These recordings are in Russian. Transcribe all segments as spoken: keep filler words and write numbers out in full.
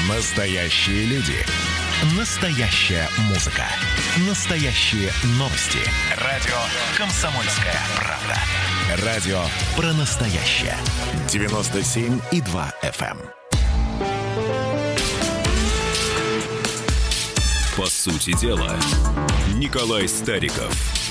Настоящие люди. Настоящая музыка. Настоящие новости. Радио «Комсомольская правда». Радио про настоящее. девяносто семь и два эф эм. По сути дела, Николай Стариков.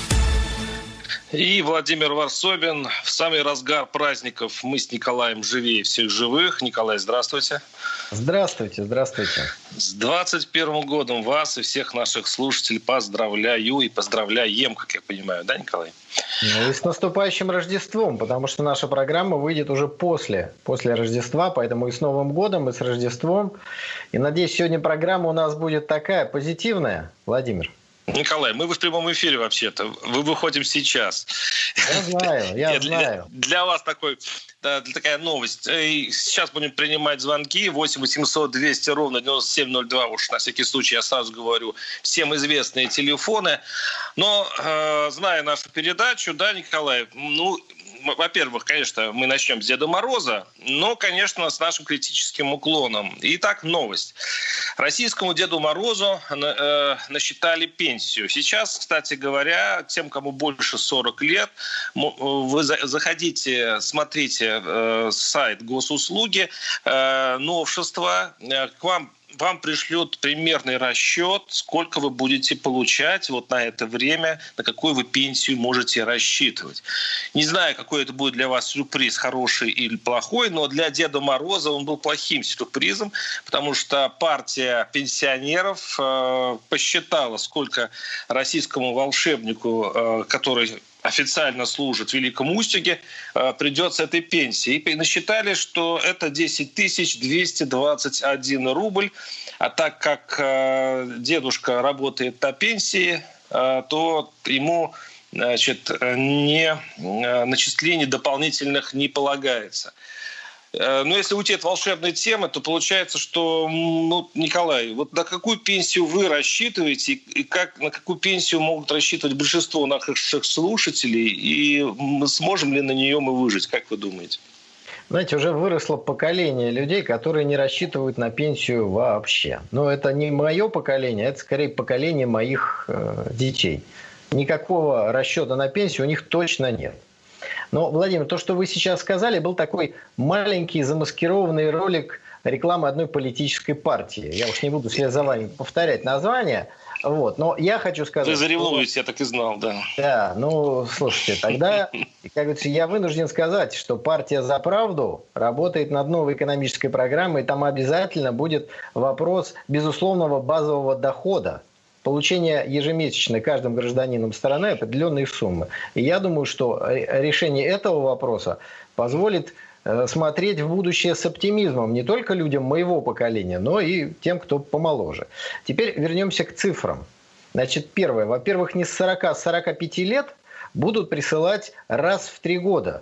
И Владимир Варсобин. В самый разгар праздников мы с Николаем живее всех живых. Николай, здравствуйте. Здравствуйте, здравствуйте. С двадцать первым годом вас и всех наших слушателей поздравляю и поздравляем, как я понимаю, да, Николай? Ну и с наступающим Рождеством, потому что наша программа выйдет уже после, после Рождества, поэтому и с Новым годом, и с Рождеством. И надеюсь, сегодня программа у нас будет такая позитивная, Владимир. Николай, мы в прямом эфире вообще-то. Вы выходим сейчас. Я знаю, я знаю. Для, для вас такой, да, такая новость. Сейчас будем принимать звонки. восемь восемьсот двести ровно девяносто семь ноль два. Уж на всякий случай я сразу говорю. Всем известные телефоны. Но, э, зная нашу передачу, да, Николай, ну... Во-первых, конечно, мы начнем с Деда Мороза, но, конечно, с нашим критическим уклоном. Итак, новость. Российскому Деду Морозу э, насчитали пенсию. Сейчас, кстати говоря, тем, кому больше сорок лет, вы заходите, смотрите э, сайт госуслуги, э, новшества, э, к вам Вам пришлют примерный расчет, сколько вы будете получать вот на это время, на какую вы пенсию можете рассчитывать. Не знаю, какой это будет для вас сюрприз, хороший или плохой, но для Деда Мороза он был плохим сюрпризом, потому что партия пенсионеров э, посчитала, сколько российскому волшебнику, э, который официально служит в Великом Устюге, придется этой пенсии. И насчитали, что это десять тысяч двести двадцать один рубль. А так как дедушка работает на пенсии, то ему, значит, не, начислений дополнительных не полагается. Но если уйти от волшебной темы, то получается, что, ну, Николай, вот на какую пенсию вы рассчитываете и как, на какую пенсию могут рассчитывать большинство наших слушателей, и сможем ли на нее мы выжить, как вы думаете? Знаете, уже выросло поколение людей, которые не рассчитывают на пенсию вообще. Но это не мое поколение, это скорее поколение моих э, детей. Никакого расчета на пенсию у них точно нет. Но, Владимир, то, что вы сейчас сказали, был такой маленький замаскированный ролик рекламы одной политической партии. Я уж не буду вслед за вами повторять название. Вот. Но я хочу сказать... Вы заревнуете, что... я так и знал, да. Да, ну, слушайте, тогда, как говорится, я вынужден сказать, что партия «За правду» работает над новой экономической программой, и там обязательно будет вопрос безусловного базового дохода. Получение ежемесячно каждым гражданином страны определенной суммы. И я думаю, что решение этого вопроса позволит смотреть в будущее с оптимизмом не только людям моего поколения, но и тем, кто помоложе. Теперь вернемся к цифрам. Значит, первое. Во-первых, не с сорока, с сорока пяти лет будут присылать раз в три года.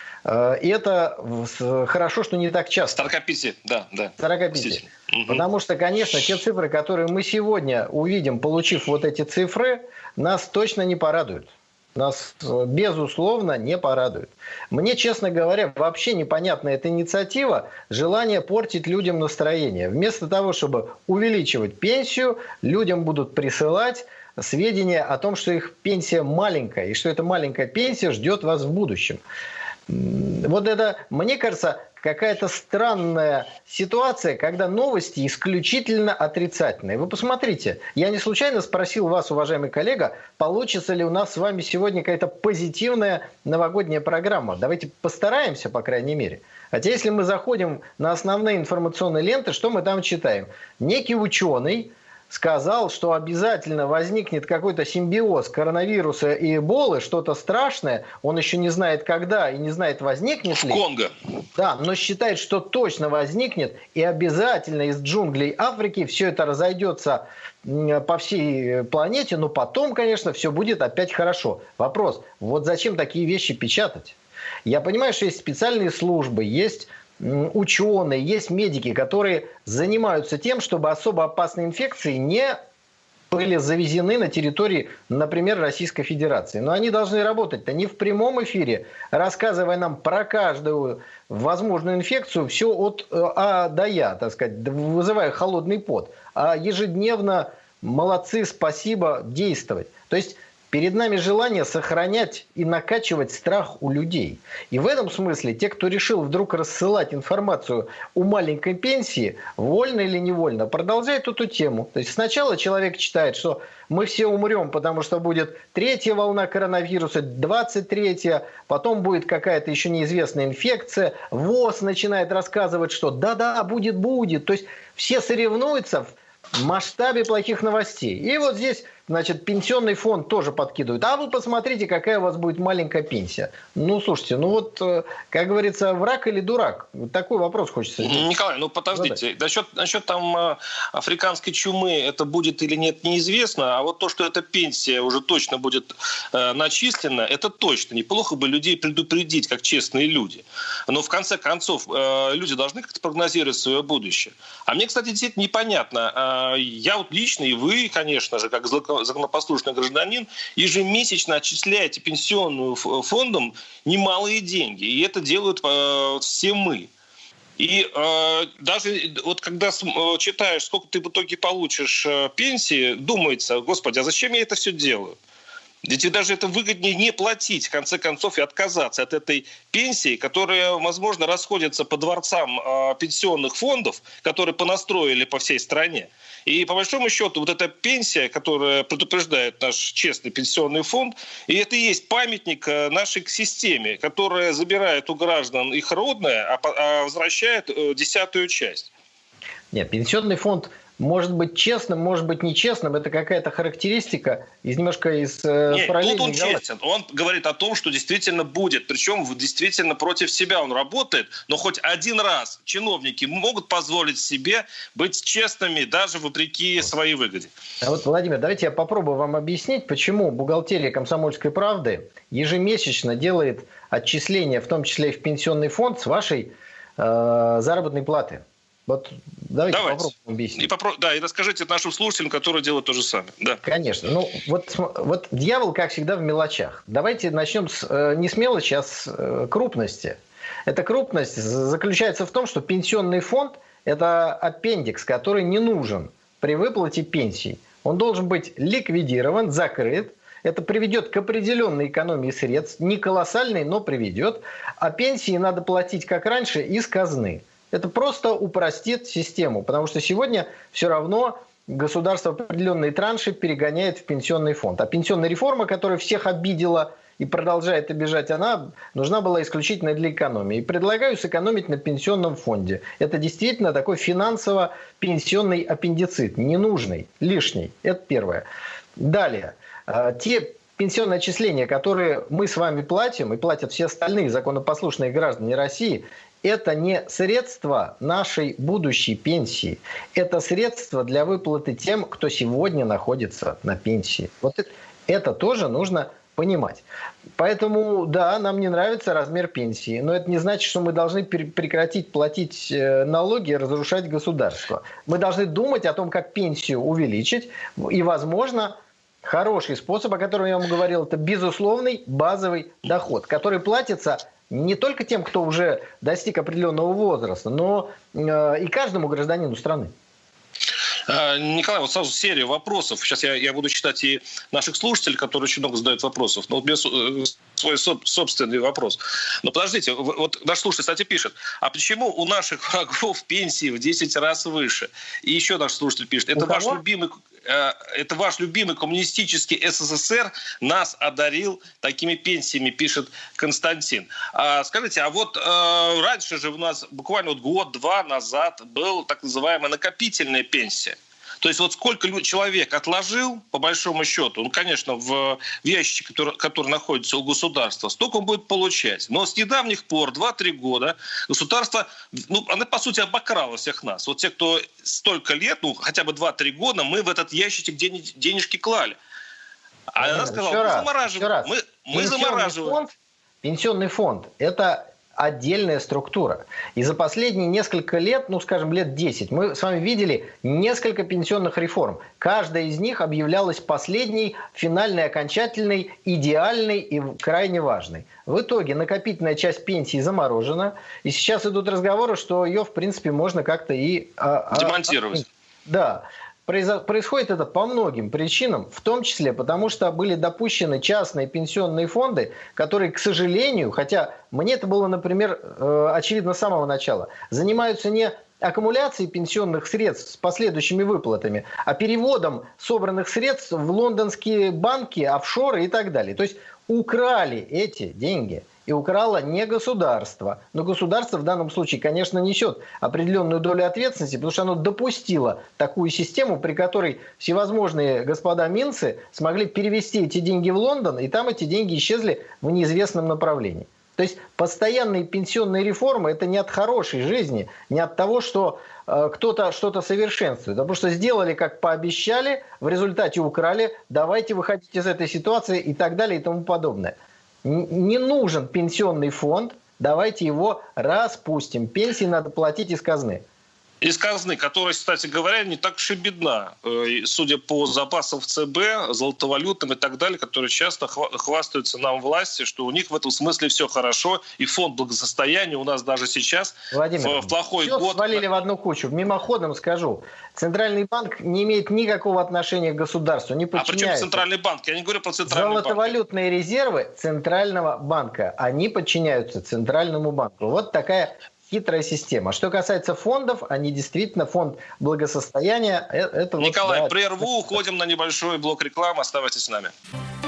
И это хорошо, что не так часто. сорока пяти, да, да. сорока пяти. Угу. Потому что, конечно, те цифры, которые мы сегодня увидим, получив вот эти цифры, нас точно не порадуют. Нас, безусловно, не порадуют. Мне, честно говоря, вообще непонятна эта инициатива, желание портить людям настроение. Вместо того, чтобы увеличивать пенсию, людям будут присылать сведения о том, что их пенсия маленькая, и что эта маленькая пенсия ждет вас в будущем. Вот это, мне кажется, какая-то странная ситуация, когда новости исключительно отрицательные. Вы посмотрите, я не случайно спросил вас, уважаемый коллега, получится ли у нас с вами сегодня какая-то позитивная новогодняя программа. Давайте постараемся, по крайней мере. Хотя если мы заходим на основные информационные ленты, что мы там читаем? Некий ученый сказал, что обязательно возникнет какой-то симбиоз коронавируса и эболы, что-то страшное. Он еще не знает, когда и не знает, возникнет ли. В Конго. Да, но считает, что точно возникнет. И обязательно из джунглей Африки все это разойдется по всей планете. Но потом, конечно, все будет опять хорошо. Вопрос, вот зачем такие вещи печатать? Я понимаю, что есть специальные службы, есть ученые, есть медики, которые занимаются тем, чтобы особо опасные инфекции не были завезены на территории, например, Российской Федерации. Но они должны работать-то не в прямом эфире, рассказывая нам про каждую возможную инфекцию, все от А до Я, так сказать, вызывая холодный пот, а ежедневно молодцы, спасибо, действовать. То есть перед нами желание сохранять и накачивать страх у людей. И в этом смысле те, кто решил вдруг рассылать информацию о маленькой пенсии, вольно или невольно, продолжают эту тему. То есть сначала человек читает, что мы все умрем, потому что будет третья волна коронавируса, двадцать третья, потом будет какая-то еще неизвестная инфекция. ВОЗ начинает рассказывать, что да-да, будет-будет. То есть все соревнуются в масштабе плохих новостей. И вот здесь, значит, пенсионный фонд тоже подкидывает. А вы посмотрите, какая у вас будет маленькая пенсия. Ну, слушайте, ну вот, как говорится, враг или дурак? Такой вопрос хочется задать. Николай, ну подождите. Насчет, насчет там африканской чумы это будет или нет, неизвестно. А вот то, что эта пенсия уже точно будет э, начислена, это точно. Неплохо бы людей предупредить, как честные люди. Но в конце концов, э, люди должны как-то прогнозировать свое будущее. А мне, кстати, действительно непонятно. Э, я вот лично, и вы, конечно же, как законопослушный гражданин, ежемесячно отчисляете пенсионным фондам немалые деньги. И это делают э, все мы. И э, даже вот когда э, читаешь, сколько ты в итоге получишь э, пенсии, думается, господи, а зачем я это все делаю? Ведь даже это выгоднее не платить, в конце концов, и отказаться от этой пенсии, которая, возможно, расходится по дворцам э, пенсионных фондов, которые понастроили по всей стране. И по большому счету вот эта пенсия, которая предупреждает наш честный пенсионный фонд, и это и есть памятник нашей системе, которая забирает у граждан их родное, а, а возвращает э, десятую часть. Нет, пенсионный фонд может быть честным, может быть нечестным. Это какая-то характеристика из немножко из э, Нет, параллельной тут он галактики. честен. Он говорит о том, что действительно будет. Причем действительно против себя он работает. Но хоть один раз чиновники могут позволить себе быть честными даже вопреки своей выгоде. А вот, Владимир, давайте я попробую вам объяснить, почему бухгалтерия «Комсомольской правды» ежемесячно делает отчисления, в том числе и в пенсионный фонд, с вашей э, заработной платы. Вот давайте, давайте. попробуем объяснить. И попро... Да, и расскажите нашим слушателям, которые делают то же самое. Да. Конечно. Ну, вот, вот дьявол, как всегда, в мелочах. Давайте начнем с, э, не с мелочи, а с э, крупности. Эта крупность заключается в том, что пенсионный фонд – это аппендикс, который не нужен при выплате пенсий. Он должен быть ликвидирован, закрыт. Это приведет к определенной экономии средств, не колоссальной, но приведет. А пенсии надо платить, как раньше, из казны. Это просто упростит систему, потому что сегодня все равно государство определенные транши перегоняет в пенсионный фонд. А пенсионная реформа, которая всех обидела и продолжает обижать, она нужна была исключительно для экономии. И предлагаю сэкономить на пенсионном фонде. Это действительно такой финансово-пенсионный аппендицит, ненужный, лишний. Это первое. Далее. Те пенсионные отчисления, которые мы с вами платим, и платят все остальные законопослушные граждане России, это не средства нашей будущей пенсии. Это средства для выплаты тем, кто сегодня находится на пенсии. Вот это, это тоже нужно понимать. Поэтому, да, нам не нравится размер пенсии, но это не значит, что мы должны прекратить платить налоги и разрушать государство. Мы должны думать о том, как пенсию увеличить. И, возможно, хороший способ, о котором я вам говорил, это безусловный базовый доход, который платится не только тем, кто уже достиг определенного возраста, но э, и каждому гражданину страны. Николай, вот сразу серия вопросов. Сейчас я, я буду читать и наших слушателей, которые очень много задают вопросов. Но вот без, свой собственный вопрос. Но подождите, вот наш слушатель, кстати, пишет, а почему у наших врагов пенсии в десять раз выше? И еще наш слушатель пишет, это ваш любимый... Это ваш любимый коммунистический СССР нас одарил такими пенсиями, пишет Константин. А, скажите, а вот э, раньше же у нас буквально вот год-два назад была так называемая накопительная пенсия. То есть вот сколько человек отложил, по большому счету, ну, конечно, в ящике, который, который находится у государства, столько он будет получать. Но с недавних пор, два-три года, государство, ну, оно, по сути, обокрало всех нас. Вот те, кто столько лет, ну, хотя бы два-три года, мы в этот ящичек денежки клали. А она сказала, мы замораживаем. Мы, мы замораживаем. Фонд, пенсионный фонд – это отдельная структура. И за последние несколько лет, ну, скажем, лет десять, мы с вами видели несколько пенсионных реформ. Каждая из них объявлялась последней, финальной, окончательной, идеальной и крайне важной. В итоге накопительная часть пенсии заморожена, и сейчас идут разговоры, что ее, в принципе, можно как-то и... демонтировать. А, да. Происходит это по многим причинам, в том числе потому, что были допущены частные пенсионные фонды, которые, к сожалению, хотя мне это было, например, очевидно с самого начала, занимаются не аккумуляцией пенсионных средств с последующими выплатами, а переводом собранных средств в лондонские банки, офшоры и так далее. То есть украли эти деньги. И украло не государство. Но государство в данном случае, конечно, несет определенную долю ответственности, потому что оно допустило такую систему, при которой всевозможные господа минцы смогли перевести эти деньги в Лондон, и там эти деньги исчезли в неизвестном направлении. То есть постоянные пенсионные реформы – это не от хорошей жизни, не от того, что э, кто-то что-то совершенствует, а потому что сделали, как пообещали, в результате украли, давайте выходить из этой ситуации и так далее и тому подобное. Не нужен пенсионный фонд, давайте его распустим. Пенсии надо платить из казны. Из казны, которая, кстати говоря, не так уж и бедна. Судя по запасам в ЦБ, золотовалютным и так далее, которые часто хвастаются нам власти, что у них в этом смысле все хорошо, и фонд благосостояния у нас даже сейчас Владимир, в плохой все год... свалили в одну кучу. Мимоходом скажу, Центральный банк не имеет никакого отношения к государству, не подчиняется. А при чем Центральный банк? Я не говорю про Центральный банк. Золотовалютные резервы Центрального банка, они подчиняются Центральному банку. Вот такая... хитрая система. Что касается фондов, они действительно фонд благосостояния. Это Николай, вот, да, прерву, уходим на небольшой блок рекламы. Оставайтесь с нами.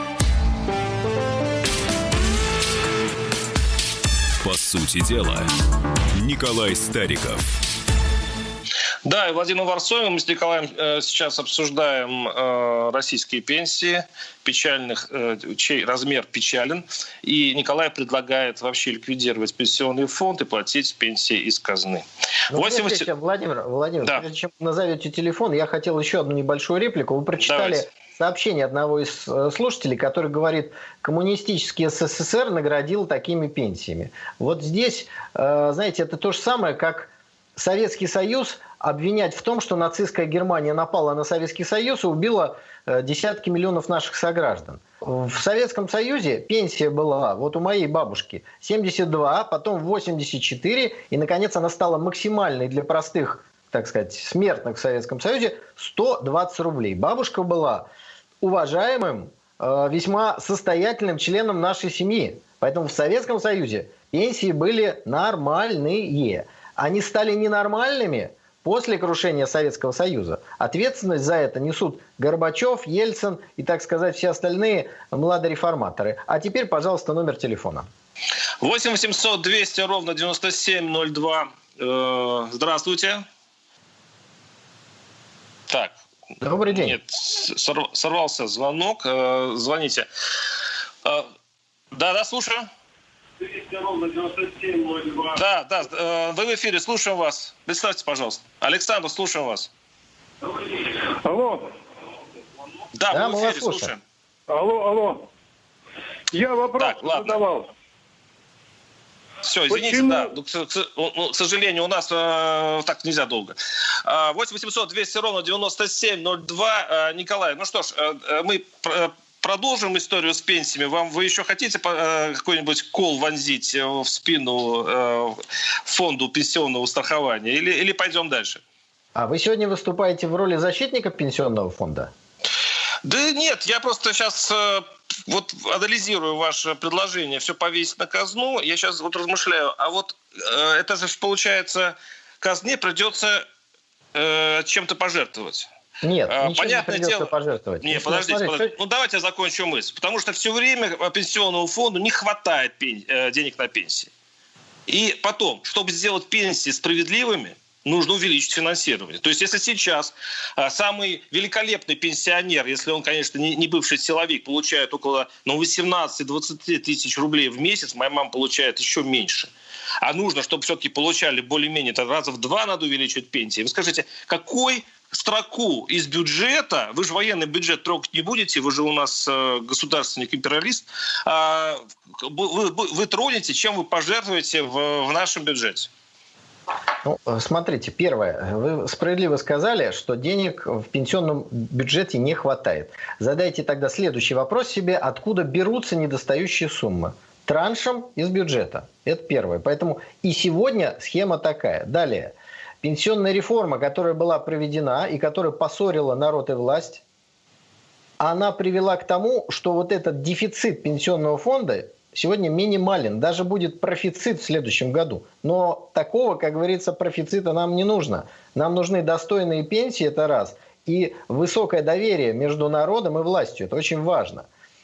По сути дела, Николай Стариков. Да, и Владимир Варсобин. Мы с Николаем э, сейчас обсуждаем э, российские пенсии, печальных, э, чей размер печален. И Николай предлагает вообще ликвидировать пенсионный фонд и платить пенсии из казны. Ну, прежде чем, Владимир, Владимир да. прежде чем назовете телефон, я хотел еще одну небольшую реплику. Вы прочитали Давайте. сообщение одного из слушателей, который говорит, коммунистический СССР наградил такими пенсиями. Вот здесь, э, знаете, это то же самое, как Советский Союз обвинять в том, что нацистская Германия напала на Советский Союз и убила десятки миллионов наших сограждан. В Советском Союзе пенсия была, вот у моей бабушки, семьдесят два, потом восемьдесят четыре, и, наконец, она стала максимальной для простых, так сказать, смертных в Советском Союзе, сто двадцать рублей. Бабушка была уважаемым, весьма состоятельным членом нашей семьи. Поэтому в Советском Союзе пенсии были нормальные. Они стали ненормальными после крушения Советского Союза. Ответственность за это несут Горбачев, Ельцин и, так сказать, все остальные младореформаторы. А теперь, пожалуйста, номер телефона. восемь восемьсот двести ровно девяносто семь ноль два. Здравствуйте. Так. Добрый день. Нет, сорвался звонок. Звоните. Да, да, слушаю. двести ровно девяносто семь ноль два. Да, да, вы в эфире, слушаем вас. Представьте, пожалуйста. Александр, слушаем вас. Алло. Да, да мы в эфире, слушаем. Алло, алло. Я вопрос так, задавал. Все, извините, Почему? да. Ну, к, к, к сожалению, у нас э, так нельзя долго. восемь восемьсот двести ровно девяносто семь ноль два. Николай, ну что ж, э, мы... Э, продолжим историю с пенсиями. Вам вы еще хотите э, какой-нибудь кол вонзить в спину э, фонду пенсионного страхования? Или, или пойдем дальше? А вы сегодня выступаете в роли защитника пенсионного фонда? Да нет, я просто сейчас э, вот анализирую ваше предложение все повесить на казну. Я сейчас вот размышляю, а вот э, это же получается, казне придется э, чем-то пожертвовать. Нет, а, ничего не придется дело... пожертвовать. Нет, подождите, смотри, подождите. Что... Ну, давайте я закончу мысль. Потому что все время пенсионному фонду не хватает пен... денег на пенсии. И потом, чтобы сделать пенсии справедливыми, нужно увеличить финансирование. То есть, если сейчас а, самый великолепный пенсионер, если он, конечно, не, не бывший силовик, получает около ну, восемнадцать-двадцать тысяч рублей в месяц, моя мама получает еще меньше. А нужно, чтобы все-таки получали более-менее, это раза в два надо увеличивать пенсии. Вы скажите, какой строку из бюджета, вы же военный бюджет трогать не будете, вы же у нас э, государственник-империалист, э, вы, вы, вы тронете, чем вы пожертвуете в, в нашем бюджете? Ну, смотрите, первое, вы справедливо сказали, что денег в пенсионном бюджете не хватает. Задайте тогда следующий вопрос себе, откуда берутся недостающие суммы? Траншем из бюджета. Это первое. Поэтому и сегодня схема такая. Далее. Пенсионная реформа, которая была проведена и которая поссорила народ и власть, она привела к тому, что вот этот дефицит пенсионного фонда сегодня минимален. Даже будет профицит в следующем году. Но такого, как говорится, профицита нам не нужно. Нам нужны достойные пенсии, это раз. И высокое доверие между народом и властью. Это очень важно.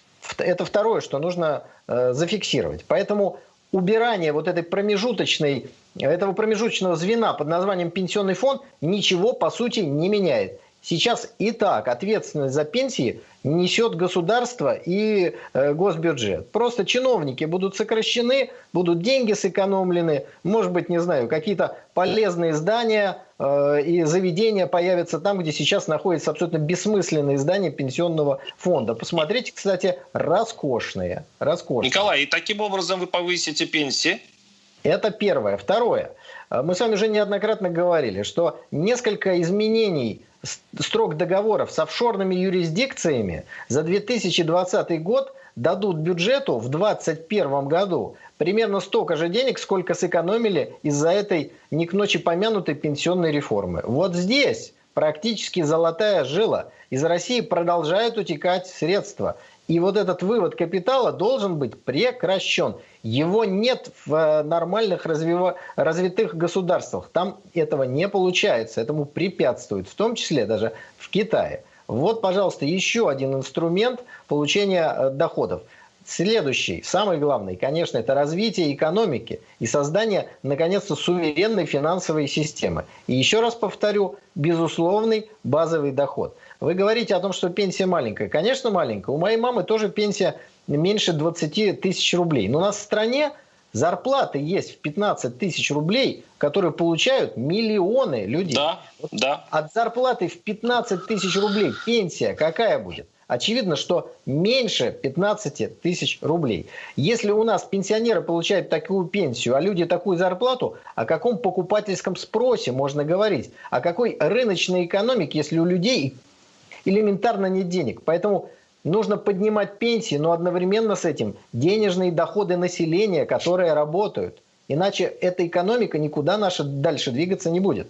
Это второе, что нужно э, зафиксировать. Поэтому убирание вот этой промежуточной, этого промежуточного звена под названием пенсионный фонд ничего, по сути, не меняет. Сейчас и так ответственность за пенсии несет государство и э, госбюджет. Просто чиновники будут сокращены, будут деньги сэкономлены, может быть, не знаю, какие-то полезные здания э, и заведения появятся там, где сейчас находятся абсолютно бессмысленные здания пенсионного фонда. Посмотрите, кстати, роскошные. роскошные. Николай, и таким образом вы повысите пенсии? Это первое. Второе. Мы с вами уже неоднократно говорили, что несколько изменений строк договоров с офшорными юрисдикциями за две тысячи двадцатый год дадут бюджету в две тысячи двадцать первом году примерно столько же денег, сколько сэкономили из-за этой не к ночи помянутой пенсионной реформы. Вот здесь практически золотая жила. Из России продолжают утекать средства. И вот этот вывод капитала должен быть прекращен. Его нет в нормальных развива... развитых государствах. Там этого не получается. Этому препятствует, в том числе даже в Китае. Вот, пожалуйста, еще один инструмент получения доходов. Следующий, самый главный, конечно, это развитие экономики и создание, наконец-то, суверенной финансовой системы. И еще раз повторю, безусловный базовый доход. Вы говорите о том, что пенсия маленькая. Конечно, маленькая. У моей мамы тоже пенсия меньше двадцати тысяч рублей. Но у нас в стране зарплаты есть в пятнадцать тысяч рублей, которые получают миллионы людей. Да, да. От зарплаты в пятнадцать тысяч рублей пенсия какая будет? Очевидно, что меньше пятнадцати тысяч рублей. Если у нас пенсионеры получают такую пенсию, а люди такую зарплату, о каком покупательском спросе можно говорить? О какой рыночной экономике, если у людей элементарно нет денег? Поэтому нужно поднимать пенсии, но одновременно с этим денежные доходы населения, которые работают. Иначе эта экономика никуда наша дальше двигаться не будет.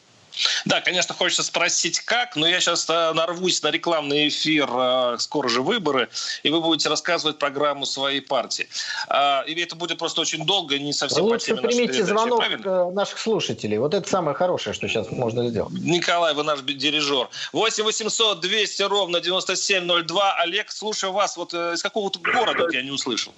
Да, конечно, хочется спросить, как, но я сейчас э, нарвусь на рекламный эфир, э, скоро же выборы, и вы будете рассказывать программу своей партии. Э, и это будет просто очень долго, не совсем по Лучше теме нашей примите передачи, звонок правильно? наших слушателей. Вот это самое хорошее, что сейчас можно сделать. Николай, вы наш дирижер. восемь восемьсот двести ровно девяносто семь ноль два. Олег, слушаю вас. Вот э, из какого-то города я не услышал.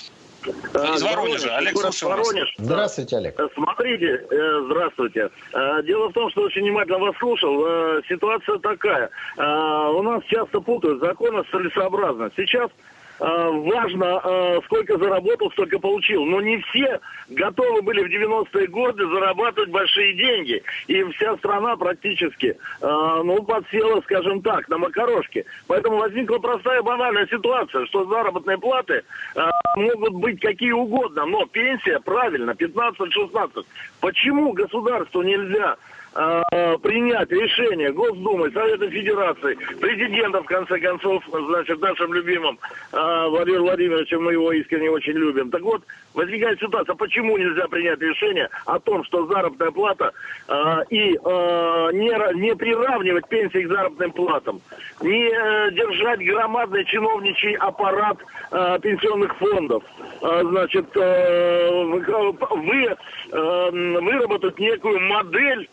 Из Воронежа. Олег, слушаю вас. Воронеж. Здравствуйте, Олег. Смотрите, э, здравствуйте. Э, дело в том, что очень внимательно вас слушал. Э, ситуация такая. Э, у нас часто путают законы с целесообразностью. Сейчас э, важно, э, сколько заработал, столько получил. Но не все готовы были в девяностые годы зарабатывать большие деньги. И вся страна практически, э, ну, подсела, скажем так, на макарошке. Поэтому возникла простая банальная ситуация, что заработные платы э, могут быть какие угодно, но пенсия, правильно, пятнадцать-шестнадцать. Почему государству нельзя э, принять решение Госдумы, Совета Федерации, президента, в конце концов, значит, нашим любимым э, Владимиром Владимировичем, мы его искренне очень любим. Так вот, возникает ситуация, почему нельзя принять решение о том, что заработная плата э, и э, не, не приравнивать пенсии к заработным платам, не э, держать громадный чиновничий аппарат э, пенсионных фондов, э, значит, э, вы, э, выработать некую модель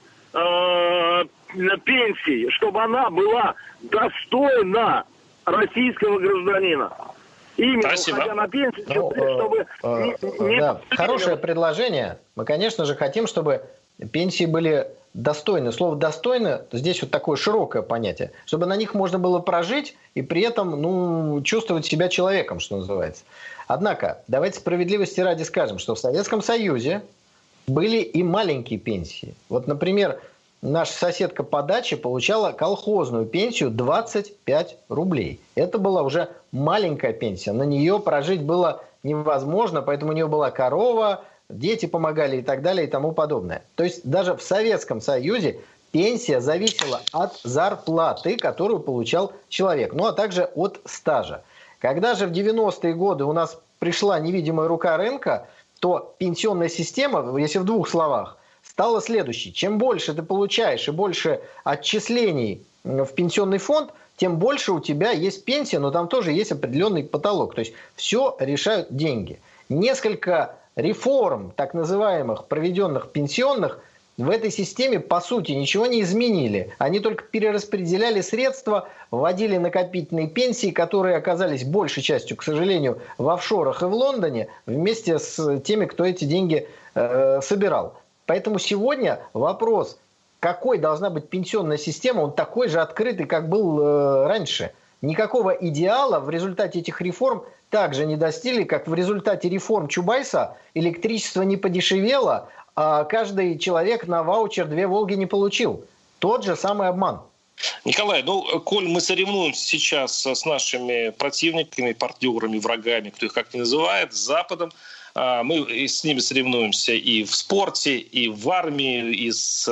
э, пенсии, чтобы она была достойна российского гражданина. Именно Спасибо. уходя на пенсию, Ну, чтобы э, не, э, не да, хорошее предложение. Мы, конечно же, хотим, чтобы пенсии были достойны. Слово «достойно» здесь вот такое широкое понятие. Чтобы на них можно было прожить и при этом ну, чувствовать себя человеком, что называется. Однако, давайте справедливости ради скажем, что в Советском Союзе были и маленькие пенсии. Вот, например, наша соседка по даче получала колхозную пенсию двадцать пять рублей. Это была уже маленькая пенсия. На нее прожить было невозможно, поэтому у нее была корова, дети помогали и так далее и тому подобное. То есть даже в Советском Союзе пенсия зависела от зарплаты, которую получал человек, ну а также от стажа. Когда же в девяностые годы у нас пришла невидимая рука рынка, то пенсионная система, если в двух словах, стала следующей. Чем больше ты получаешь и больше отчислений в пенсионный фонд, тем больше у тебя есть пенсия, но там тоже есть определенный потолок. То есть все решают деньги. Несколько реформ, так называемых, проведенных пенсионных, в этой системе, по сути, ничего не изменили. Они только перераспределяли средства, вводили накопительные пенсии, которые оказались большей частью, к сожалению, в офшорах и в Лондоне, вместе с теми, кто эти деньги э, собирал. Поэтому сегодня вопрос, какой должна быть пенсионная система, он такой же открытый, как был э, раньше. Никакого идеала в результате этих реформ также не достигли, как в результате реформ Чубайса электричество не подешевело, а каждый человек на ваучер две «Волги» не получил. Тот же самый обман. Николай, ну, коль мы соревнуемся сейчас с нашими противниками, партнерами, врагами, кто их как ни называет, с Западом, мы с ними соревнуемся и в спорте, и в армии, и с,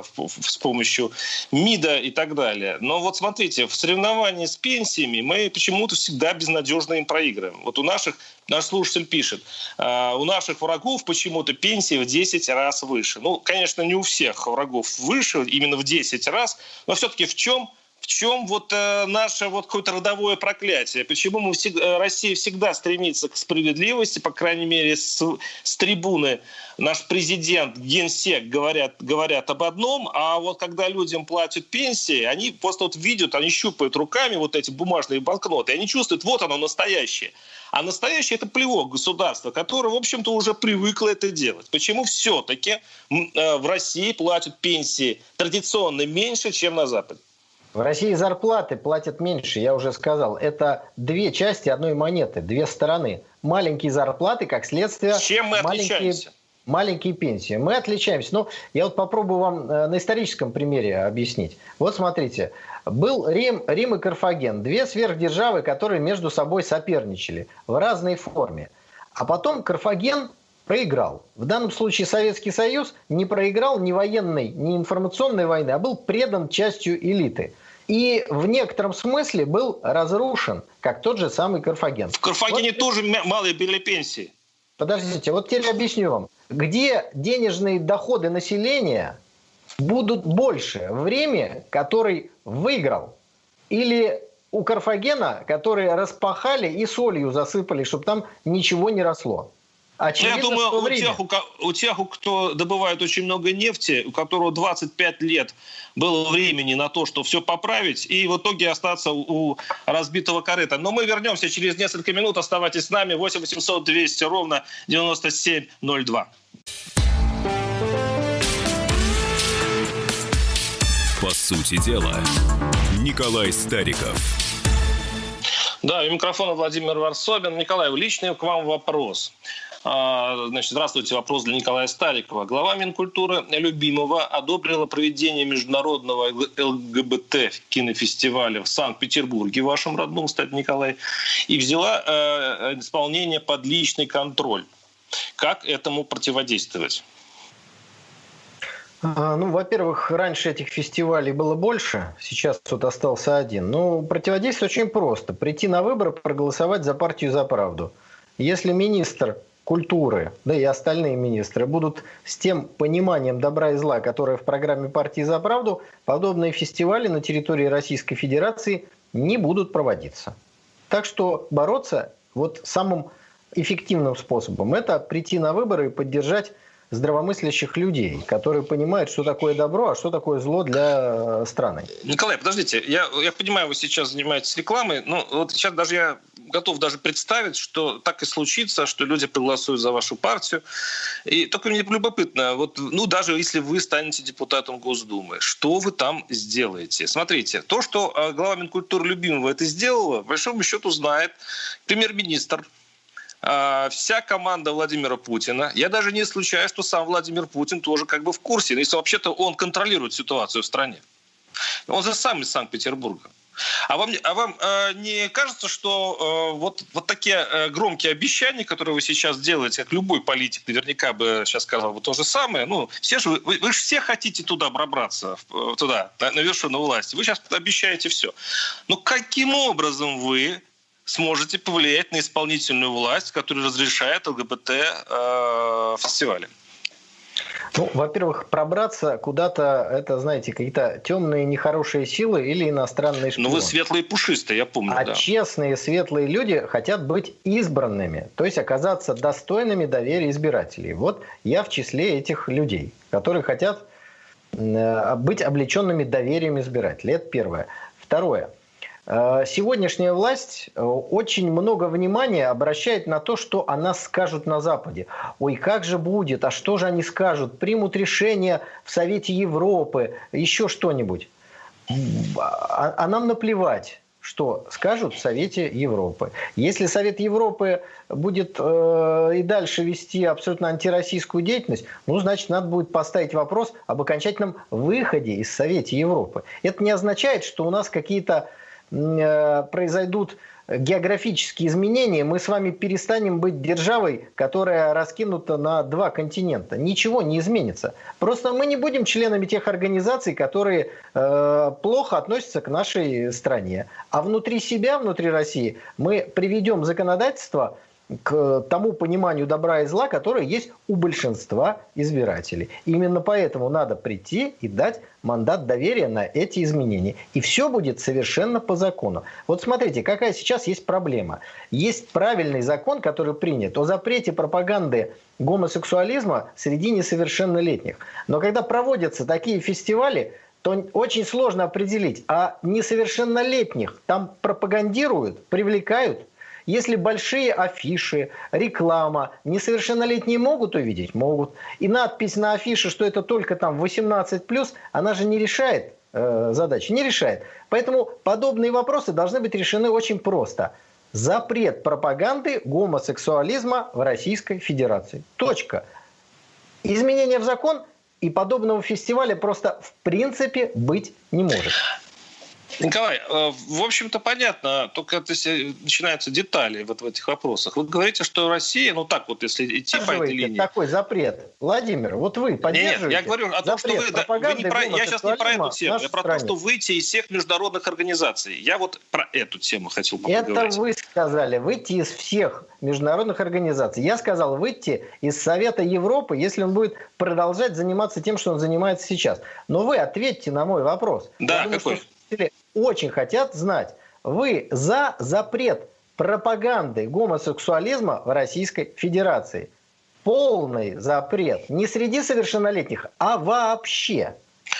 с помощью МИДа и так далее. Но вот смотрите, в соревновании с пенсиями мы почему-то всегда безнадежно им проигрываем. Вот у наших, наш слушатель пишет, у наших врагов почему-то пенсии в десять раз выше. Ну, конечно, не у всех врагов выше, именно в десять раз, но все-таки в чем... В чем вот э, наше вот какое-то родовое проклятие? Почему мы всегда, Россия всегда стремится к справедливости, по крайней мере, с, с трибуны наш президент, генсек говорят, говорят об одном, а вот когда людям платят пенсии, они просто вот видят, они щупают руками вот эти бумажные банкноты, и они чувствуют, вот оно настоящее. А настоящее – это плевок государства, которое, в общем-то, уже привыкло это делать. Почему все-таки э, в России платят пенсии традиционно меньше, чем на Западе? В России зарплаты платят меньше, я уже сказал. Это две части одной монеты, две стороны. Маленькие зарплаты, как следствие, чем мы маленькие, отличаемся? маленькие пенсии. Мы отличаемся. Но я вот попробую вам на историческом примере объяснить. Вот смотрите. Был Рим, Рим и Карфаген. Две сверхдержавы, которые между собой соперничали в разной форме. А потом Карфаген проиграл. В данном случае Советский Союз не проиграл ни военной, ни информационной войны, а был предан частью элиты. И в некотором смысле был разрушен, как тот же самый Карфаген. В Карфагене вот, тоже малые были пенсии. Подождите, вот теперь объясню вам. Где денежные доходы населения будут больше? В Риме, который выиграл, или у Карфагена, которые распахали и солью засыпали, чтобы там ничего не росло? Очевидно, я думаю, у время... тех, у, у тех, кто добывает очень много нефти, у которого двадцать пять лет было времени на то, что все поправить, и в итоге остаться у разбитого корыта. Но мы вернемся через несколько минут. Оставайтесь с нами. восемь восемьсот двести ровно девяносто семь ноль два. По сути дела, Николай Стариков. Да, у микрофона Владимир Варсобин. Николай, личный к вам вопрос. Значит, здравствуйте, вопрос для Николая Старикова. Глава Минкультуры Любимова одобрила проведение международного ЛГБТ кинофестиваля в Санкт-Петербурге, вашем родном, кстати, Николай, и взяла э, исполнение под личный контроль. Как этому противодействовать? Ну, во-первых, раньше этих фестивалей было больше, сейчас вот остался один. Ну, противодействие очень просто. Прийти на выборы, проголосовать за партию «За правду». Если министр культуры, да и остальные министры будут с тем пониманием добра и зла, которое в программе партии «За правду», подобные фестивали на территории Российской Федерации не будут проводиться. Так что бороться вот самым эффективным способом – это прийти на выборы и поддержать здравомыслящих людей, которые понимают, что такое добро, а что такое зло для страны. Николай, подождите, я, я понимаю, вы сейчас занимаетесь рекламой, но вот сейчас даже я готов даже представить, что так и случится, что люди проголосуют за вашу партию. И только мне любопытно, вот, ну, даже если вы станете депутатом Госдумы, что вы там сделаете? Смотрите, то, что глава Минкультуры Любимова это сделала, по большому счету знает премьер-министр, вся команда Владимира Путина. Я даже не исключаю, что сам Владимир Путин тоже как бы в курсе, если вообще-то он контролирует ситуацию в стране. Он же сам из Санкт-Петербурга. А вам, а вам э, не кажется, что э, вот, вот такие э, громкие обещания, которые вы сейчас делаете, как любой политик наверняка бы сейчас сказал бы то же самое, ну, все же, вы, вы же все хотите туда пробраться, туда, на, на вершину власти. Вы сейчас обещаете все. Но каким образом вы сможете повлиять на исполнительную власть, которая разрешает ЛГБТ-фестивали? Ну, во-первых, пробраться куда-то, это, знаете, какие-то темные нехорошие силы или иностранные шпионы. Ну, вы светлые и пушистые, я помню, а да. честные, светлые люди хотят быть избранными, то есть оказаться достойными доверия избирателей. Вот я в числе этих людей, которые хотят быть облеченными доверием избирателей. Это первое. Второе. Сегодняшняя власть очень много внимания обращает на то, что о нас скажут на Западе. Ой, как же будет, а что же они скажут? Примут решение в Совете Европы, еще что-нибудь. А, а нам наплевать, что скажут в Совете Европы. Если Совет Европы будет э, и дальше вести абсолютно антироссийскую деятельность, ну, значит, надо будет поставить вопрос об окончательном выходе из Совета Европы. Это не означает, что у нас какие-то произойдут географические изменения, мы с вами перестанем быть державой, которая раскинута на два континента. Ничего не изменится. Просто мы не будем членами тех организаций, которые э, плохо относятся к нашей стране. А внутри себя, внутри России, мы приведем законодательство к тому пониманию добра и зла, которое есть у большинства избирателей. Именно поэтому надо прийти и дать мандат доверия на эти изменения. И все будет совершенно по закону. Вот смотрите, какая сейчас есть проблема. Есть правильный закон, который принят о запрете пропаганды гомосексуализма среди несовершеннолетних. Но когда проводятся такие фестивали, то очень сложно определить, а несовершеннолетних там пропагандируют, привлекают. Если большие афиши, реклама, несовершеннолетние могут увидеть? Могут. И надпись на афише, что это только там восемнадцать плюс, она же не решает э, задачи, не решает. Поэтому подобные вопросы должны быть решены очень просто. Запрет пропаганды гомосексуализма в Российской Федерации. Точка. Изменения в закон и подобного фестиваля просто в принципе быть не может. Николай, в общем-то понятно, только это начинаются детали вот в этих вопросах. Вы говорите, что Россия, ну так вот, если идти по этой линии... Такой запрет. Владимир, вот вы поддерживаете? Нет, я говорю о том, что вы... Да, вы не про, я сейчас не про эту тему, я про стране. То, что выйти из всех международных организаций. Я вот про эту тему хотел поговорить. Это вы сказали, выйти из всех международных организаций. Я сказал, выйти из Совета Европы, если он будет продолжать заниматься тем, что он занимается сейчас. Но вы ответьте на мой вопрос. Да, думаю, какой? Что очень хотят знать, вы за запрет пропаганды гомосексуализма в Российской Федерации? Полный запрет. Не среди совершеннолетних, а вообще.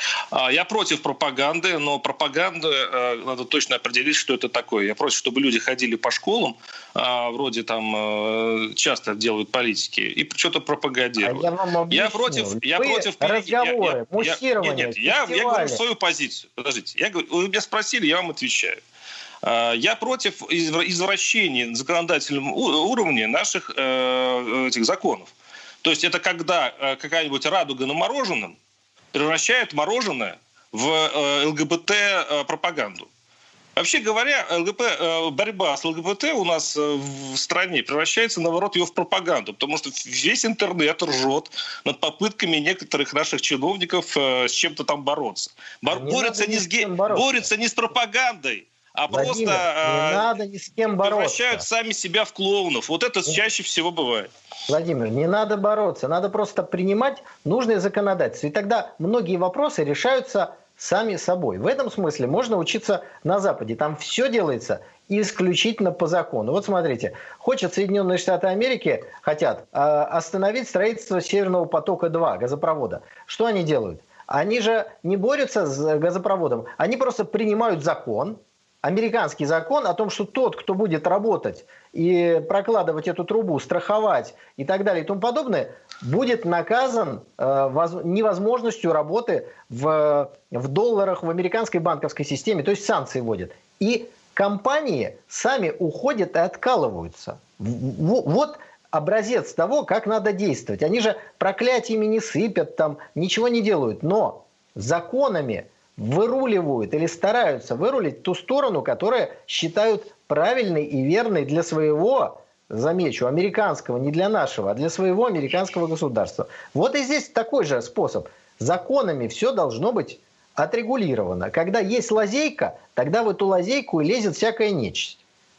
Я против пропаганды, но пропаганду э, надо точно определить, что это такое. Я против, чтобы люди ходили по школам, э, вроде там э, часто делают политики, и что-то пропагандируют. А я вам объясню. Я против... Я Вы против разговоры, я, я, муссирование, Нет, нет, я, я говорю свою позицию. Подождите, я говорю, вы меня спросили, я вам отвечаю. Я против извращения на законодательном уровне наших э, этих законов. То есть это когда э, какая-нибудь радуга на мороженом превращает мороженое в э, ЛГБТ-пропаганду. Вообще говоря, ЛГБТ, борьба с ЛГБТ у нас в стране превращается, наоборот, ее в пропаганду, потому что весь интернет ржет над попытками некоторых наших чиновников с чем-то там бороться. Бор- не борются, не с ге- борются не с пропагандой, а Владимир, просто не надо ни с кем бороться. Превращают сами себя в клоунов. Вот это чаще всего бывает. Владимир, не надо бороться. Надо просто принимать нужные законодательства. И тогда многие вопросы решаются сами собой. В этом смысле можно учиться на Западе. Там все делается исключительно по закону. Вот смотрите, хочет Соединенные Штаты Америки, хотят э, остановить строительство Северного потока-два, газопровода. Что они делают? Они же не борются с газопроводом, они просто принимают закон, американский закон о том, что тот, кто будет работать и прокладывать эту трубу, страховать и так далее и тому подобное, будет наказан э, воз, невозможностью работы в, в долларах в американской банковской системе, то есть санкции вводят. И компании сами уходят и откалываются. Вот образец того, как надо действовать. Они же проклятиями не сыпят, там, ничего не делают, но законами выруливают или стараются вырулить ту сторону, которую считают правильной и верной для своего, замечу, американского, не для нашего, а для своего американского государства. Вот и здесь такой же способ. Законами все должно быть отрегулировано. Когда есть лазейка, тогда в эту лазейку и лезет всякая нечисть.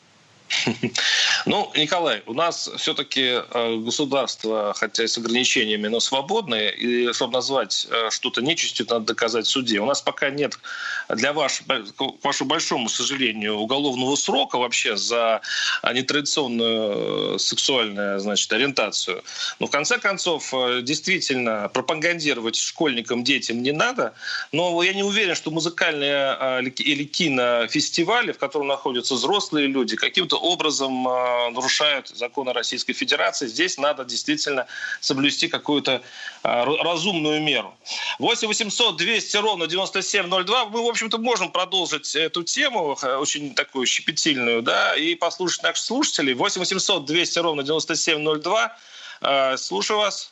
Ну, Николай, у нас все-таки государство, хотя и с ограничениями, но свободное, и чтобы назвать что-то нечистью, надо доказать в суде. У нас пока нет, для вашего, к вашему большому сожалению, уголовного срока вообще за нетрадиционную сексуальную, значит, ориентацию. Но в конце концов, действительно, пропагандировать школьникам, детям не надо. Но я не уверен, что музыкальные или кинофестивали, в которых находятся взрослые люди, каким-то образом нарушают законы Российской Федерации. Здесь надо действительно соблюсти какую-то разумную меру. восемь восемьсот двести ровно девяносто семь ноль два. Мы, в общем-то, можем продолжить эту тему, очень такую щепетильную, да, и послушать наших слушателей. восемь восемьсот двести ровно девяносто семь ноль два. Слушаю вас.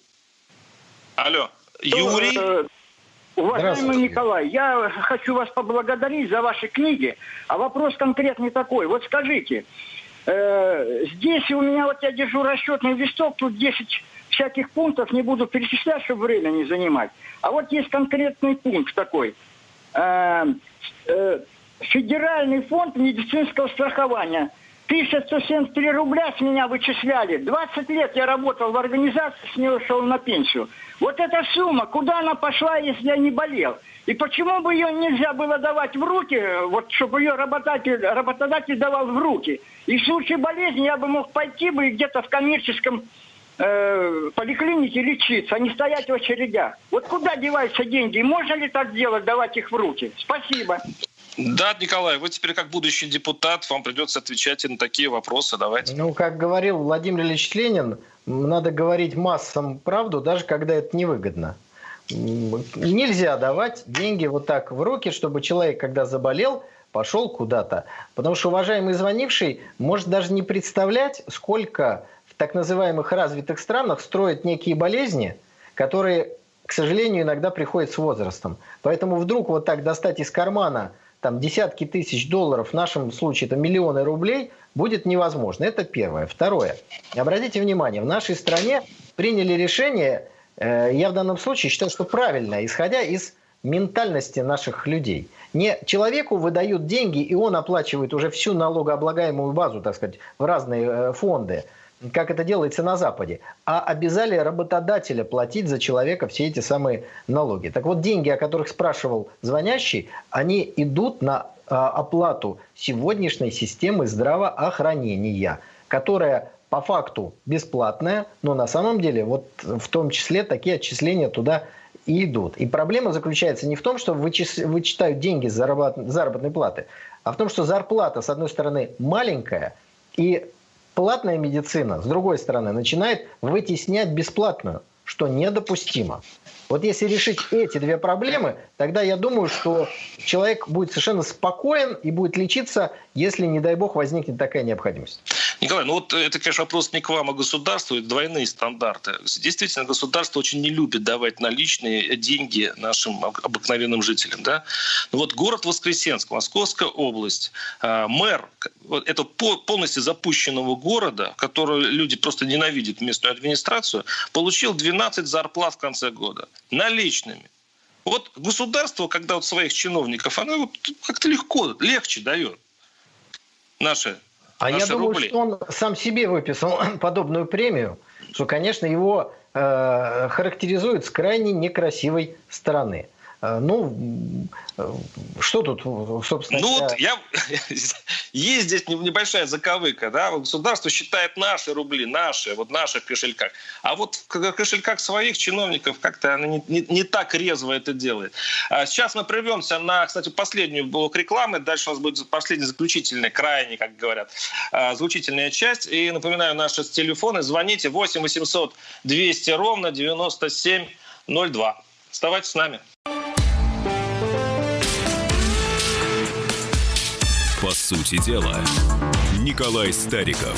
Алло. Юрий. Уважаемый Николай, я хочу вас поблагодарить за ваши книги. А вопрос конкретный такой. Вот скажите, э, здесь у меня, вот я держу расчетный листок, тут десять всяких пунктов, не буду перечислять, чтобы время не занимать. А вот есть конкретный пункт такой. Э, э, Федеральный фонд медицинского страхования. тысяча сто семьдесят три рубля с меня вычисляли. двадцать лет я работал в организации, с нее ушел на пенсию. Вот эта сумма, куда она пошла, если я не болел? И почему бы ее нельзя было давать в руки, вот чтобы ее работодатель, работодатель давал в руки? И в случае болезни я бы мог пойти бы где-то в коммерческом э, поликлинике лечиться, а не стоять в очередях. Вот куда деваются деньги? И можно ли так делать, давать их в руки? Спасибо. Да, Николай, вы теперь как будущий депутат, вам придется отвечать и на такие вопросы. Давайте. Ну, как говорил Владимир Ильич Ленин, надо говорить массам правду, даже когда это невыгодно. Нельзя давать деньги вот так в руки, чтобы человек, когда заболел, пошел куда-то. Потому что уважаемый звонивший может даже не представлять, сколько в так называемых развитых странах строят некие болезни, которые, к сожалению, иногда приходят с возрастом. Поэтому вдруг вот так достать из кармана там десятки тысяч долларов, в нашем случае это миллионы рублей, будет невозможно. Это первое. Второе. Обратите внимание, в нашей стране приняли решение, э, я в данном случае считаю, что правильно, исходя из ментальности наших людей. Не человеку выдают деньги, и он оплачивает уже всю налогооблагаемую базу, так сказать, в разные э, фонды, как это делается на Западе, а обязали работодателя платить за человека все эти самые налоги. Так вот, деньги, о которых спрашивал звонящий, они идут на а, оплату сегодняшней системы здравоохранения, которая по факту бесплатная, но на самом деле вот в том числе такие отчисления туда и идут. И проблема заключается не в том, что вычис... вычитают деньги с заработ... заработной платы, а в том, что зарплата, с одной стороны, маленькая, и платная медицина, с другой стороны, начинает вытеснять бесплатную, что недопустимо. Вот если решить эти две проблемы, тогда я думаю, что человек будет совершенно спокоен и будет лечиться, если, не дай бог, возникнет такая необходимость. Николай, ну вот это, конечно, вопрос не к вам, а к государству, это двойные стандарты. Действительно, государство очень не любит давать наличные деньги нашим обыкновенным жителям. Да? Но вот город Воскресенск, Московская область, мэр вот это полностью запущенного города, который люди просто ненавидят местную администрацию, получил двенадцать зарплат в конце года наличными. Вот государство, когда вот своих чиновников, оно вот как-то легко, легче дает наши А я думаю, рубли. что он сам себе выписал подобную премию, что, конечно, его э, характеризует с крайне некрасивой стороны. Ну, что тут, собственно... Ну, вот я... Есть здесь небольшая заковыка, да, государство считает наши рубли, наши, вот наши в кошельках, а вот в кошельках своих чиновников как-то оно не, не, не так резво это делает. Сейчас мы прервемся на, кстати, последнюю блок рекламы, дальше у нас будет последняя заключительная, крайне, как говорят, звучительная часть, и напоминаю, наши телефоны, звоните восемь восемьсот двести ровно девяносто семь ноль два. Оставайтесь с нами. По сути дела, Николай Стариков.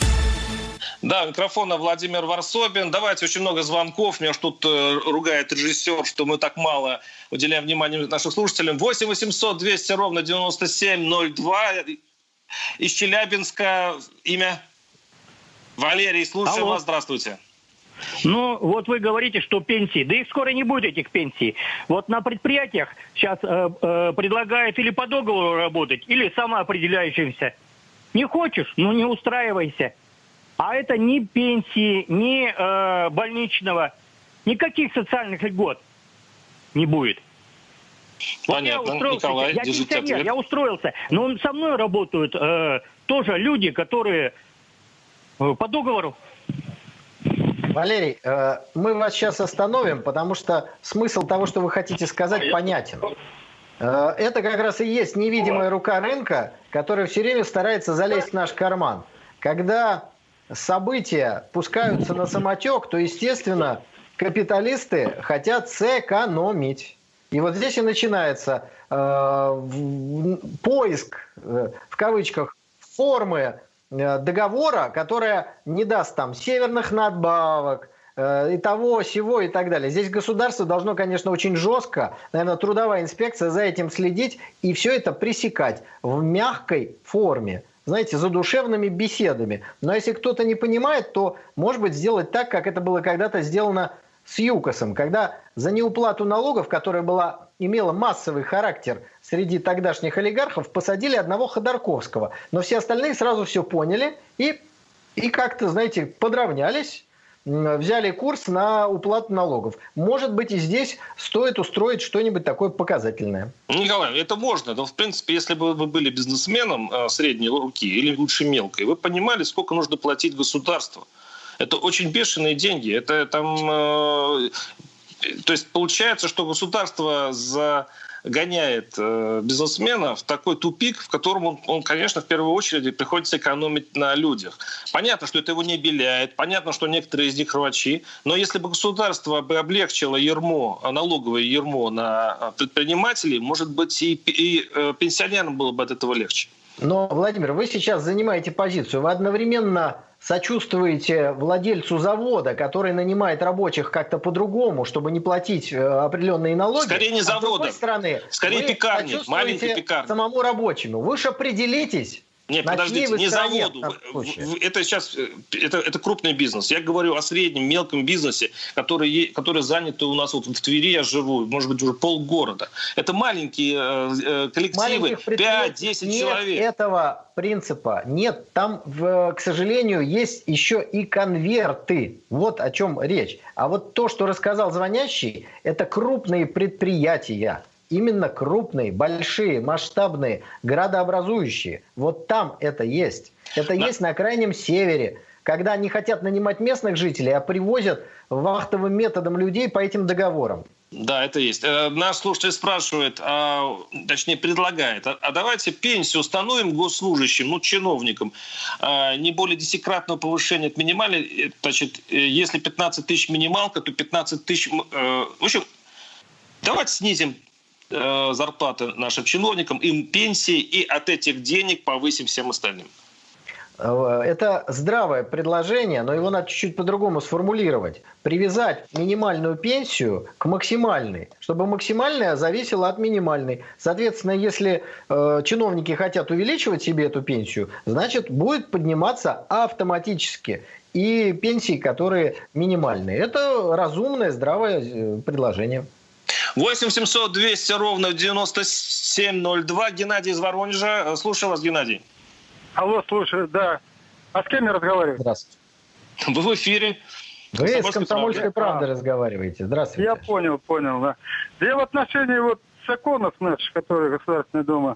Да, у микрофона Владимир Варсобин. Давайте, очень много звонков. Меня ж тут э, ругает режиссер, что мы так мало уделяем внимания нашим слушателям. восемь восемьсот двести ровно девяносто семь ноль два. Из Челябинска имя Валерий. Слушаю Алло. вас. Здравствуйте. Ну, вот вы говорите, что пенсии. Да их скоро не будет, этих пенсий. Вот на предприятиях сейчас э, э, предлагают или по договору работать, или самоопределяющимся. Не хочешь? Ну, не устраивайся. А это ни пенсии, ни э, больничного, никаких социальных льгот не будет. Понятно. Вот я устроился, Николай, я держите пенсионер, ответ. я устроился. Но со мной работают э, тоже люди, которые э, по договору. Валерий, мы вас сейчас остановим, потому что смысл того, что вы хотите сказать, понятен. Это как раз и есть невидимая рука рынка, которая все время старается залезть в наш карман. Когда события пускаются на самотек, то, естественно, капиталисты хотят сэкономить. И вот здесь и начинается э, поиск, э, в кавычках, формы договора, которая не даст там северных надбавок, э, и того, сего и так далее. Здесь государство должно, конечно, очень жестко, наверное, трудовая инспекция за этим следить и все это пресекать в мягкой форме, знаете, задушевными беседами. Но если кто-то не понимает, то, может быть, сделать так, как это было когда-то сделано с ЮКОСом, когда за неуплату налогов, которая была, имела массовый характер среди тогдашних олигархов, посадили одного Ходорковского. Но все остальные сразу все поняли и, и как-то, знаете, подравнялись, взяли курс на уплату налогов. Может быть, и здесь стоит устроить что-нибудь такое показательное. Николай, это можно. Но, в принципе, если бы вы были бизнесменом средней руки или лучше мелкой, вы понимали, сколько нужно платить государству. Это очень бешеные деньги. Это там, э, то есть получается, что государство загоняет э, бизнесмена в такой тупик, в котором он, он, конечно, в первую очередь приходится экономить на людях. Понятно, что это его не обеляет, понятно, что некоторые из них рвачи, но если бы государство бы облегчило ярмо, налоговое ярмо на предпринимателей, может быть, и, и э, пенсионерам было бы от этого легче. Но, Владимир, вы сейчас занимаете позицию. Вы одновременно сочувствуете владельцу завода, который нанимает рабочих как-то по-другому, чтобы не платить определенные налоги. Скорее не завода. А с другой стороны, скорее вы пекарни, маленькие пекарни. Самому рабочему. Вы же определитесь. Нет, подождите, не заводу. Это сейчас это, это крупный бизнес. Я говорю о среднем, мелком бизнесе, который, который занят у нас вот в Твери, я живу, может быть, уже полгорода. Это маленькие э, коллективы, пять-десять человек. Нет этого принципа. Нет, там, в, к сожалению, есть еще и конверты. Вот о чем речь. А вот то, что рассказал звонящий, это крупные предприятия. Именно крупные, большие, масштабные, градообразующие. Вот там это есть. Это да. Есть на крайнем севере, когда не хотят нанимать местных жителей, а привозят вахтовым методом людей по этим договорам. Да, это есть. Наш слушатель спрашивает, а, точнее предлагает, а, а давайте пенсию установим госслужащим, ну, чиновникам, а, не более десятикратного повышения от минимальной. Значит, если пятнадцать тысяч минималка, то пятнадцать тысяч... Э, в общем, давайте снизим зарплаты нашим чиновникам, им пенсии, и от этих денег повысим всем остальным. Это здравое предложение, но его надо чуть-чуть по-другому сформулировать. Привязать минимальную пенсию к максимальной, чтобы максимальная зависела от минимальной. Соответственно, если э, чиновники хотят увеличивать себе эту пенсию, значит, будет подниматься автоматически и пенсии, которые минимальные. Это разумное, здравое предложение. восемь семьсот двести ровно девяносто семь ноль два. Геннадий из Воронежа. Слушаю вас, Геннадий. Алло, слушаю, да. А с кем я разговариваю? Здравствуйте. Вы в эфире. Вы с «Комсомольской правдой» разговариваете. Здравствуйте. Я понял, понял, да. Я в отношении вот законов наших, которые Государственная Дума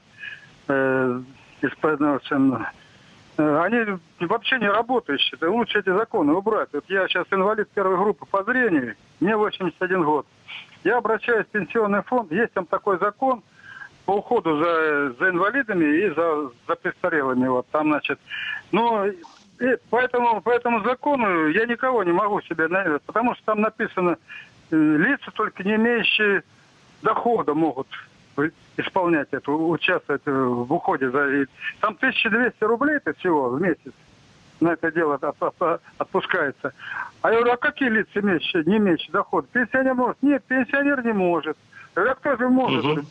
э, исполняет, э, они вообще не работающие. Лучше эти законы убрать. Вот я сейчас инвалид первой группы по зрению, мне восемьдесят один год. Я обращаюсь в пенсионный фонд, есть там такой закон по уходу за, за инвалидами и за, за престарелыми. Вот там, значит, ну, и поэтому, по этому закону я никого не могу себе навязать, потому что там написано, лица только не имеющие дохода могут исполнять это, участвовать в уходе за... Там тысяча двести рублей это всего в месяц на это дело отпускается. А я говорю, а какие лица имеющие, не имеющие доход? Пенсионер может? Нет, пенсионер не может. Я говорю, а кто же может? Угу.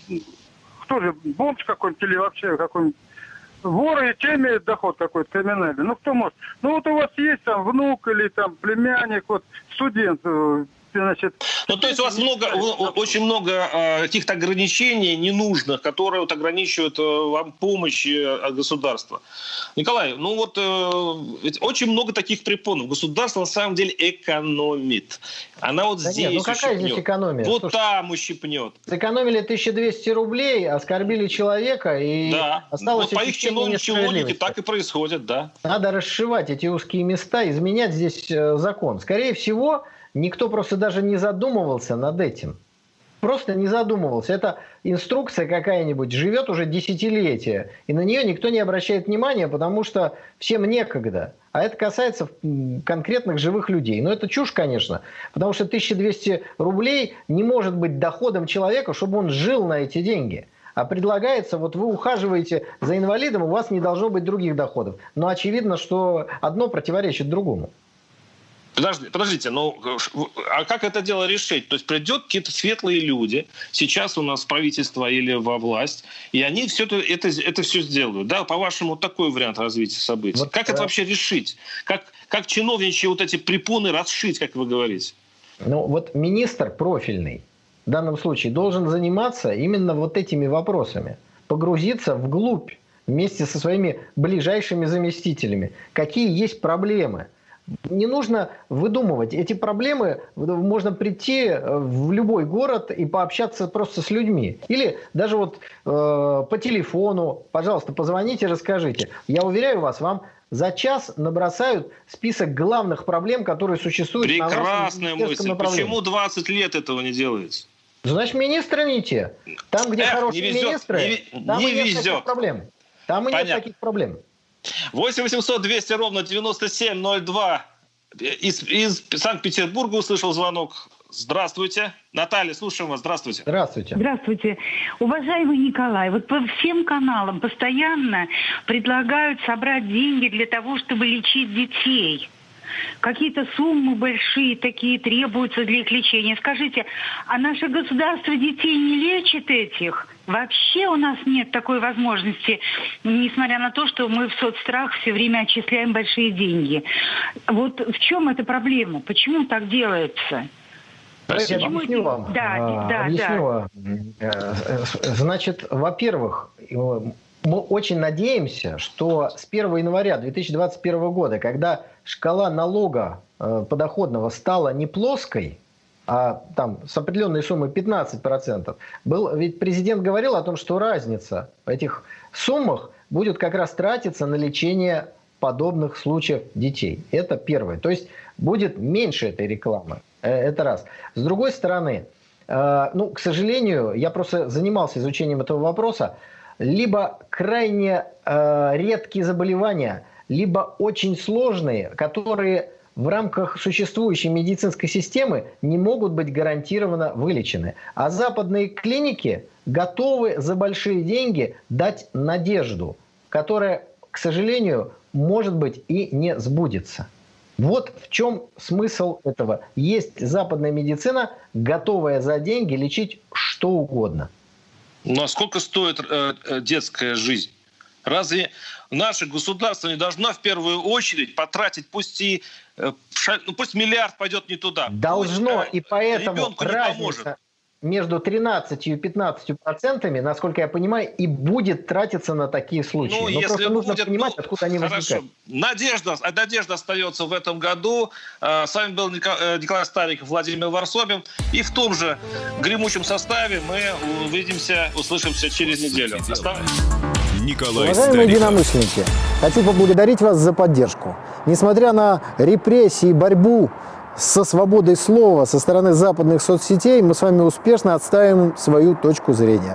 Кто же, бомж какой-нибудь или вообще какой-нибудь? Воры и те имеют доход какой-то криминальный. Ну, кто может? Ну, вот у вас есть там внук или там племянник, вот студент, значит... Ну, то есть у вас много, очень много э, каких-то ограничений ненужных, которые вот ограничивают э, вам помощь от государства. Николай, ну вот э, ведь очень много таких препонов. Государство на самом деле экономит. Она вот да здесь нет, ну какая ущипнет, здесь экономия? вот Слушай, там ущипнет. Сэкономили тысячу двести рублей, оскорбили человека, и да. осталось... Вот по их чиновничьей логике так и происходит, да. Надо расшивать эти узкие места, изменять здесь э, закон. Скорее всего... Никто просто даже не задумывался над этим. Просто не задумывался. Это инструкция какая-нибудь живет уже десятилетия. И на нее никто не обращает внимания, потому что всем некогда. А это касается конкретных живых людей. Но это чушь, конечно. Потому что тысяча двести рублей не может быть доходом человека, чтобы он жил на эти деньги. А предлагается, вот вы ухаживаете за инвалидом, у вас не должно быть других доходов. Но очевидно, что одно противоречит другому. Подожди, подождите, ну а как это дело решить? То есть придет какие-то светлые люди, сейчас у нас правительство или во власть, и они все это, это, это все сделают. Да, по-вашему, такой вариант развития событий. Вот как это, это вообще решить? Как, как чиновничьи вот эти препоны расшить, как вы говорите? Ну вот министр профильный в данном случае должен заниматься именно вот этими вопросами. Погрузиться вглубь вместе со своими ближайшими заместителями. Какие есть проблемы? Не нужно выдумывать. Эти проблемы можно прийти в любой город и пообщаться просто с людьми. Или даже вот э, по телефону. Пожалуйста, позвоните, расскажите. Я уверяю вас, вам за час набросают список главных проблем, которые существуют. Прекрасная мысль. Почему двадцать лет этого не делается? Значит, министры не те. Там, где Эх, хорошие не везет, министры, не, там не и нет везет. таких проблем. Там и Понятно. нет таких проблем. восемь восемьсот двести ровно девяносто семь ноль два. Из, из Санкт-Петербурга услышал звонок. Здравствуйте. Наталья, слушаем вас. Здравствуйте. Здравствуйте. Здравствуйте. Уважаемый Николай, вот по всем каналам постоянно предлагают собрать деньги для того, чтобы лечить детей. Какие-то суммы большие такие требуются для их лечения. Скажите, а наше государство детей не лечит этих? Вообще у нас нет такой возможности, несмотря на то, что мы в соцстрах все время отчисляем большие деньги. Вот в чем эта проблема? Почему так делается? Я объясню вам. Да, да, объясню да. Значит, во-первых, мы очень надеемся, что с первого января две тысячи двадцать первого года, когда шкала налога подоходного стала не плоской, а там с определенной суммы пятнадцать процентов, был, ведь президент говорил о том, что разница в этих суммах будет как раз тратиться на лечение подобных случаев детей. Это первое. То есть будет меньше этой рекламы. Это раз. С другой стороны, ну, к сожалению, я просто занимался изучением этого вопроса, либо крайне э, редкие заболевания, либо очень сложные, которые в рамках существующей медицинской системы не могут быть гарантированно вылечены. А западные клиники готовы за большие деньги дать надежду, которая, к сожалению, может быть и не сбудется. Вот в чем смысл этого. Есть западная медицина, готовая за деньги лечить что угодно. Ну а сколько стоит э, детская жизнь? Разве наше государство не должно в первую очередь потратить, пусть и э, ша... ну, пусть миллиард пойдет не туда. Должно, пусть, и поэтому ребенку не разница, поможет. между тринадцатью и пятнадцатью процентами, насколько я понимаю, и будет тратиться на такие случаи. Ну, Но если просто нужно будет, понимать, ну, откуда они хорошо. возникают. Надежда, надежда остается в этом году. С вами был Николай Стариков, Владимир Варсобин. И в том же гремучем составе мы увидимся, услышимся через неделю. Николай Уважаемые Стариков. единомышленники, хочу поблагодарить вас за поддержку. Несмотря на репрессии и борьбу со свободой слова со стороны западных соцсетей, мы с вами успешно отстаиваем свою точку зрения.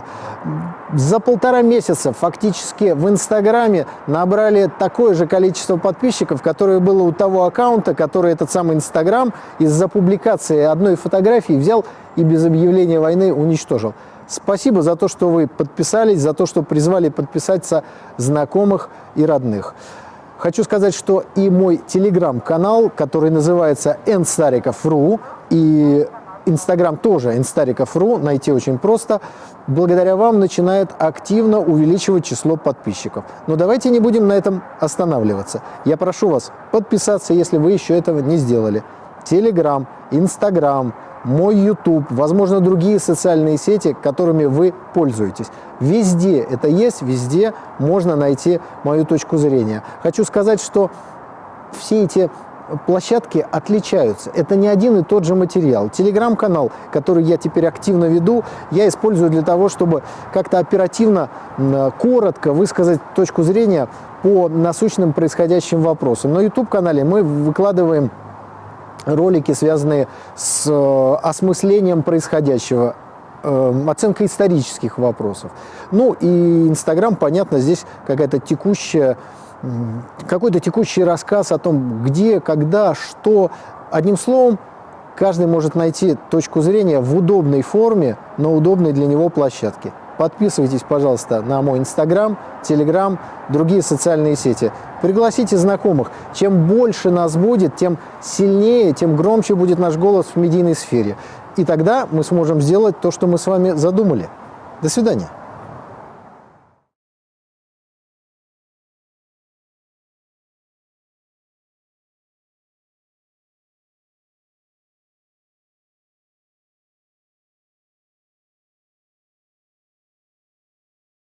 За полтора месяца фактически в Инстаграме набрали такое же количество подписчиков, которое было у того аккаунта, который этот самый Инстаграм из-за публикации одной фотографии взял и без объявления войны уничтожил. Спасибо за то, что вы подписались, за то, что призвали подписаться знакомых и родных. Хочу сказать, что и мой телеграм-канал, который называется эн стариков точка ру, и Инстаграм тоже эн стариков точка ру, найти очень просто, благодаря вам начинает активно увеличивать число подписчиков. Но давайте не будем на этом останавливаться. Я прошу вас подписаться, если вы еще этого не сделали. Телеграм, Инстаграм, мой YouTube, возможно, другие социальные сети, которыми вы пользуетесь. Везде это есть, везде можно найти мою точку зрения. Хочу сказать, что все эти площадки отличаются. Это не один и тот же материал. Телеграм-канал, который я теперь активно веду, я использую для того, чтобы как-то оперативно, коротко высказать точку зрения по насущным происходящим вопросам. На YouTube-канале мы выкладываем ролики, связанные с э, осмыслением происходящего, э, оценкой исторических вопросов. Ну и Инстаграм, понятно, здесь какая-то текущая, э, какой-то текущий рассказ о том, где, когда, что. Одним словом, каждый может найти точку зрения в удобной форме, на удобной для него площадке. Подписывайтесь, пожалуйста, на мой Инстаграм, Телеграм, другие социальные сети. Пригласите знакомых. Чем больше нас будет, тем сильнее, тем громче будет наш голос в медийной сфере. И тогда мы сможем сделать то, что мы с вами задумали. До свидания.